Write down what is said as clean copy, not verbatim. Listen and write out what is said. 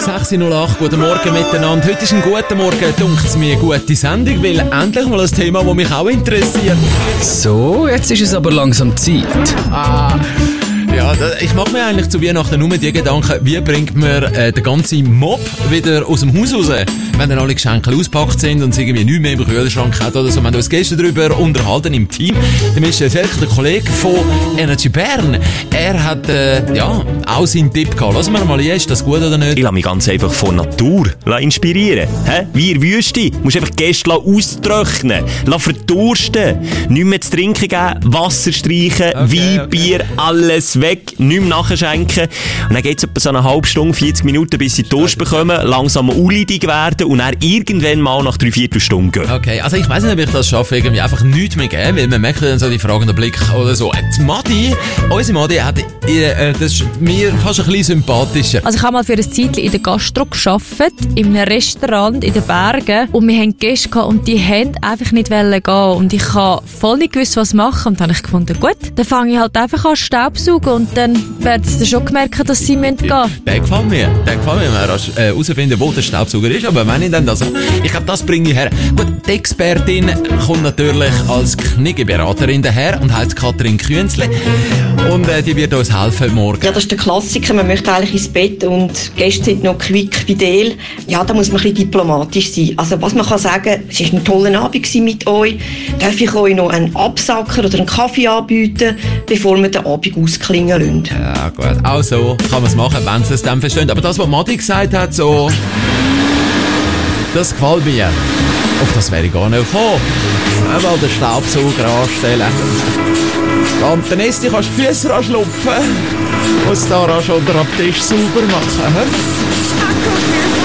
6:08, guten Morgen miteinander. Heute ist ein guter Morgen, dunkt's mir, eine gute Sendung, weil endlich mal ein Thema, das mich auch interessiert. So, jetzt ist es aber langsam Zeit. Ja, ich mache mir eigentlich zu Weihnachten nur die Gedanken, wie bringt man den ganzen Mob wieder aus dem Haus raus, wenn dann alle Geschenke auspackt sind und es irgendwie nichts mehr im Kühlschrank hat oder so. Wir haben uns gestern darüber unterhalten im Team. Dann ist der Kollege von Energy Bern. Er hat auch seinen Tipp gehabt. Lassen wir mal, ist das gut oder nicht? Ich lasse mich ganz einfach von Natur inspirieren. Wie in der Wüste. Du musst einfach Gäste austrocknen, verdursten, nichts mehr zu trinken geben, Wasser streichen, Wein, Bier, alles weg, nichts mehr nachschenken. Und dann geht es etwa so eine halbe Stunde, 40 Minuten, bis sie Durst bekommen, langsam unleidig werden und dann irgendwann mal nach 3/4 Stunden gehen. Okay, also ich weiss nicht, ob ich das schaffe, irgendwie einfach nichts mehr geben, weil man merkt dann so die fragenden Blick oder so. Unsere Madi hat, das ist mir fast ein bisschen sympathischer. Also ich habe mal für ein Zeitchen in der Gastro gearbeitet, in einem Restaurant in den Bergen, und wir hatten Gäste gehabt und die wollten einfach nicht gehen und ich habe voll nicht gewusst, was machen, und dann habe ich gefunden, gut, dann fange ich halt einfach an Staubsaugen und dann werden sie schon gemerkt, dass sie gehen müssen. Der gefällt mir. Man muss herausfinden, wo der Staubsauger ist, aber wenn ich dann das, ich glaube, das bringe ich her. Gut, die Expertin kommt natürlich als Kniggeberaterin daher und heisst Katrin Künzle und die wird uns helfen morgen. Ja, das ist der Klassiker. Man möchte eigentlich ins Bett und die Gäste sind noch quick fidel. Ja, da muss man ein bisschen diplomatisch sein. Also was man kann sagen, es war ein toller Abend mit euch. Darf ich euch noch einen Absacker oder einen Kaffee anbieten, bevor wir den Abend ausklingen lassen? Ja gut, auch so kann man es machen, wenn sie es dann verstehen. Aber das, was Madi gesagt hat, so, das gefällt mir. Auf das wäre ich gar nicht gekommen. Mal den Staubsauger anstellen. Und dann kannst du die Füße anschlupfen. Muss da schon unter dem Tisch sauber machen.